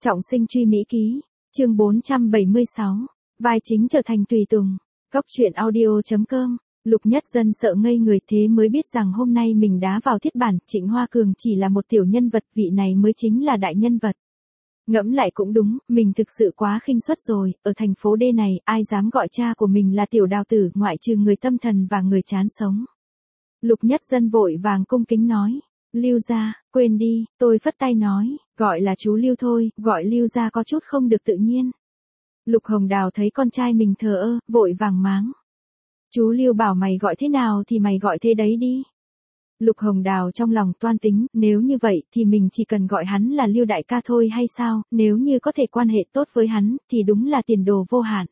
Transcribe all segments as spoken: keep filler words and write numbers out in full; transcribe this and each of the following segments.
Trọng sinh truy Mỹ ký, chương bốn trăm bảy mươi sáu, vai chính trở thành tùy tùng. Góc truyện audio chấm com. Lục Nhất Dân sợ ngây người, thế mới biết rằng hôm nay mình đá vào thiết bản, Trịnh Hoa Cường chỉ là một tiểu nhân vật, vị này mới chính là đại nhân vật. Ngẫm lại cũng đúng, mình thực sự quá khinh suất rồi, ở thành phố D này, ai dám gọi cha của mình là tiểu đào tử, ngoại trừ người tâm thần và người chán sống. Lục Nhất Dân vội vàng cung kính nói, Lưu gia, quên đi, tôi phất tay nói, gọi là chú Lưu thôi, gọi Lưu gia có chút không được tự nhiên. Lục Hồng Đào thấy con trai mình thờ ơ, vội vàng mắng. Chú Lưu bảo mày gọi thế nào thì mày gọi thế đấy đi. Lục Hồng Đào trong lòng toan tính, nếu như vậy thì mình chỉ cần gọi hắn là Lưu đại ca thôi hay sao, nếu như có thể quan hệ tốt với hắn, thì đúng là tiền đồ vô hạn.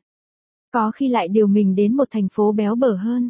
Có khi lại điều mình đến một thành phố béo bở hơn.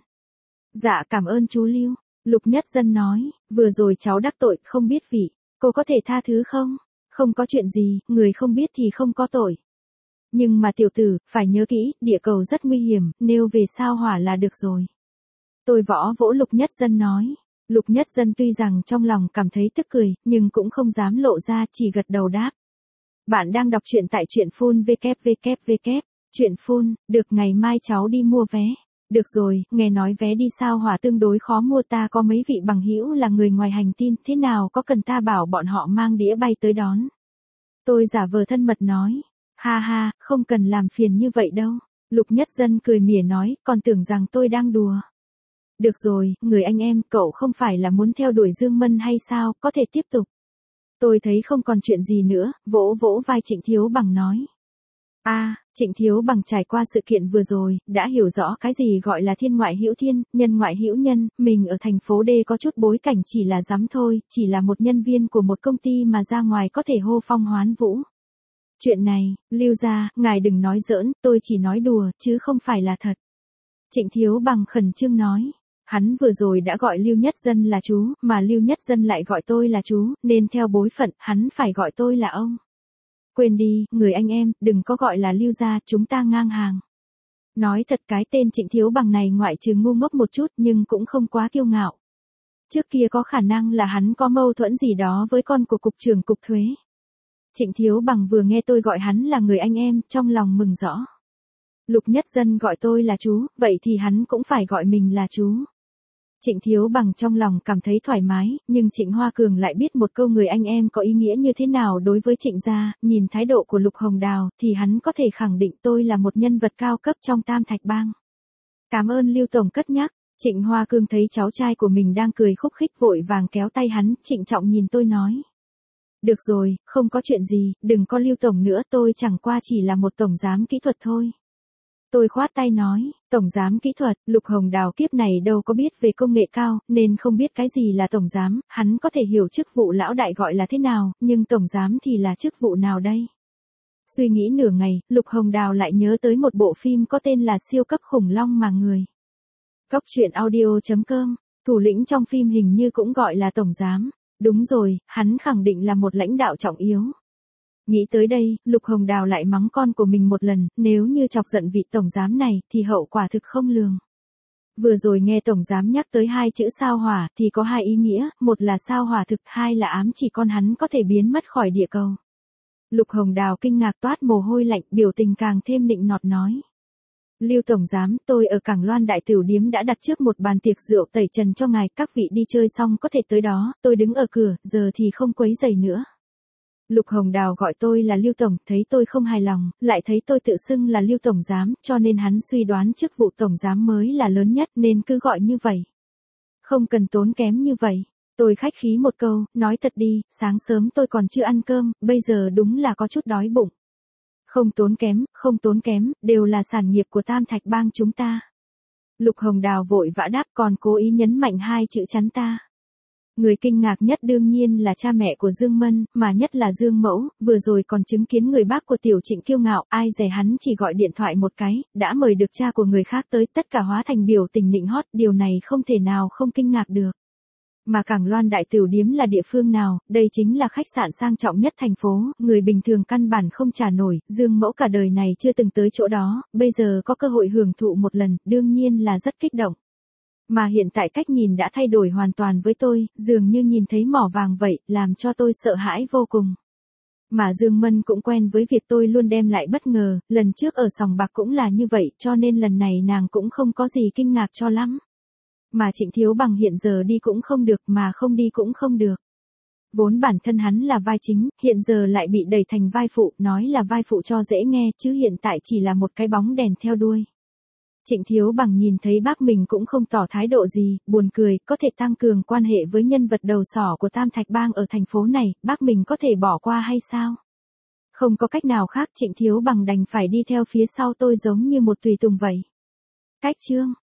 Dạ cảm ơn chú Lưu. Lục Nhất Dân nói, vừa rồi cháu đắc tội, không biết vị, cô có thể tha thứ không? Không có chuyện gì, người không biết thì không có tội. Nhưng mà tiểu tử, phải nhớ kỹ, địa cầu rất nguy hiểm, nêu về sao hỏa là được rồi. Tôi võ vỗ Lục Nhất Dân nói. Lục Nhất Dân tuy rằng trong lòng cảm thấy tức cười, nhưng cũng không dám lộ ra, chỉ gật đầu đáp. Bạn đang đọc truyện tại truyện phun vê kép vê kép vê kép, truyện phun, được ngày mai cháu đi mua vé. Được rồi, nghe nói vé đi sao hỏa tương đối khó mua, ta có mấy vị bằng hữu là người ngoài hành tinh, thế nào có cần ta bảo bọn họ mang đĩa bay tới đón. Tôi giả vờ thân mật nói, ha ha, không cần làm phiền như vậy đâu. Lục Nhất Dân cười mỉa nói, còn tưởng rằng tôi đang đùa. Được rồi, người anh em, cậu không phải là muốn theo đuổi Dương Mân hay sao, có thể tiếp tục. Tôi thấy không còn chuyện gì nữa, vỗ vỗ vai Trịnh Thiếu Bằng nói. A, à, Trịnh Thiếu Bằng trải qua sự kiện vừa rồi, đã hiểu rõ cái gì gọi là thiên ngoại hữu thiên, nhân ngoại hữu nhân, mình ở thành phố D có chút bối cảnh chỉ là dám thôi, chỉ là một nhân viên của một công ty mà ra ngoài có thể hô phong hoán vũ. Chuyện này, Lưu gia, ngài đừng nói giỡn, tôi chỉ nói đùa, chứ không phải là thật. Trịnh Thiếu Bằng khẩn trương nói. Hắn vừa rồi đã gọi Lưu Nhất Dân là chú, mà Lưu Nhất Dân lại gọi tôi là chú, nên theo bối phận, hắn phải gọi tôi là ông. Quên đi, người anh em, đừng có gọi là Lưu gia, chúng ta ngang hàng. Nói thật cái tên Trịnh Thiếu Bằng này ngoại trừ ngu ngốc một chút nhưng cũng không quá kiêu ngạo. Trước kia có khả năng là hắn có mâu thuẫn gì đó với con của cục trưởng cục thuế. Trịnh Thiếu Bằng vừa nghe tôi gọi hắn là người anh em, trong lòng mừng rõ. Lục Nhất Dân gọi tôi là chú, vậy thì hắn cũng phải gọi mình là chú. Trịnh Thiếu Bằng trong lòng cảm thấy thoải mái, nhưng Trịnh Hoa Cường lại biết một câu người anh em có ý nghĩa như thế nào đối với Trịnh gia, nhìn thái độ của Lục Hồng Đào, thì hắn có thể khẳng định tôi là một nhân vật cao cấp trong Tam Thạch Bang. Cảm ơn Lưu Tổng cất nhắc. Trịnh Hoa Cường thấy cháu trai của mình đang cười khúc khích vội vàng kéo tay hắn, trịnh trọng nhìn tôi nói. Được rồi, không có chuyện gì, đừng có Lưu Tổng nữa, tôi chẳng qua chỉ là một tổng giám kỹ thuật thôi. Tôi khoát tay nói, tổng giám kỹ thuật, Lục Hồng Đào kiếp này đâu có biết về công nghệ cao, nên không biết cái gì là tổng giám, hắn có thể hiểu chức vụ lão đại gọi là thế nào, nhưng tổng giám thì là chức vụ nào đây? Suy nghĩ nửa ngày, Lục Hồng Đào lại nhớ tới một bộ phim có tên là Siêu cấp khủng long mà người. Góc truyện audio chấm com, thủ lĩnh trong phim hình như cũng gọi là tổng giám. Đúng rồi, hắn khẳng định là một lãnh đạo trọng yếu. Nghĩ tới đây, Lục Hồng Đào lại mắng con của mình một lần, nếu như chọc giận vị tổng giám này, thì hậu quả thực không lường. Vừa rồi nghe tổng giám nhắc tới hai chữ sao hỏa, thì có hai ý nghĩa, một là sao hỏa thực, hai là ám chỉ con hắn có thể biến mất khỏi địa cầu. Lục Hồng Đào kinh ngạc toát mồ hôi lạnh, biểu tình càng thêm nịnh nọt nói. Lưu tổng giám, tôi ở Cảng Loan Đại Tửu Điếm đã đặt trước một bàn tiệc rượu tẩy trần cho ngài, các vị đi chơi xong có thể tới đó, tôi đứng ở cửa, giờ thì không quấy rầy nữa. Lục Hồng Đào gọi tôi là Lưu Tổng, thấy tôi không hài lòng, lại thấy tôi tự xưng là Lưu Tổng Giám, cho nên hắn suy đoán chức vụ Tổng Giám mới là lớn nhất nên cứ gọi như vậy. Không cần tốn kém như vậy. Tôi khách khí một câu, nói thật đi, sáng sớm tôi còn chưa ăn cơm, bây giờ đúng là có chút đói bụng. Không tốn kém, không tốn kém, đều là sản nghiệp của Tam Thạch Bang chúng ta. Lục Hồng Đào vội vã đáp còn cố ý nhấn mạnh hai chữ chắn ta. Người kinh ngạc nhất đương nhiên là cha mẹ của Dương Mân, mà nhất là Dương Mẫu, vừa rồi còn chứng kiến người bác của Tiểu Trịnh kiêu ngạo, ai dè hắn chỉ gọi điện thoại một cái, đã mời được cha của người khác tới, tất cả hóa thành biểu tình nịnh hót, điều này không thể nào không kinh ngạc được. Mà Cảng Loan Đại Tửu Điếm là địa phương nào, đây chính là khách sạn sang trọng nhất thành phố, người bình thường căn bản không trả nổi, Dương Mẫu cả đời này chưa từng tới chỗ đó, bây giờ có cơ hội hưởng thụ một lần, đương nhiên là rất kích động. Mà hiện tại cách nhìn đã thay đổi hoàn toàn với tôi, dường như nhìn thấy mỏ vàng vậy, làm cho tôi sợ hãi vô cùng. Mà Dương Mân cũng quen với việc tôi luôn đem lại bất ngờ, lần trước ở sòng bạc cũng là như vậy, cho nên lần này nàng cũng không có gì kinh ngạc cho lắm. Mà Trịnh Thiếu Bằng hiện giờ đi cũng không được, mà không đi cũng không được. Vốn bản thân hắn là vai chính, hiện giờ lại bị đẩy thành vai phụ, nói là vai phụ cho dễ nghe, chứ hiện tại chỉ là một cái bóng đèn theo đuôi. Trịnh Thiếu Bằng nhìn thấy bác mình cũng không tỏ thái độ gì, buồn cười, có thể tăng cường quan hệ với nhân vật đầu sỏ của Tam Thạch Bang ở thành phố này, bác mình có thể bỏ qua hay sao? Không có cách nào khác, Trịnh Thiếu Bằng đành phải đi theo phía sau tôi giống như một tùy tùng vậy. Cách chương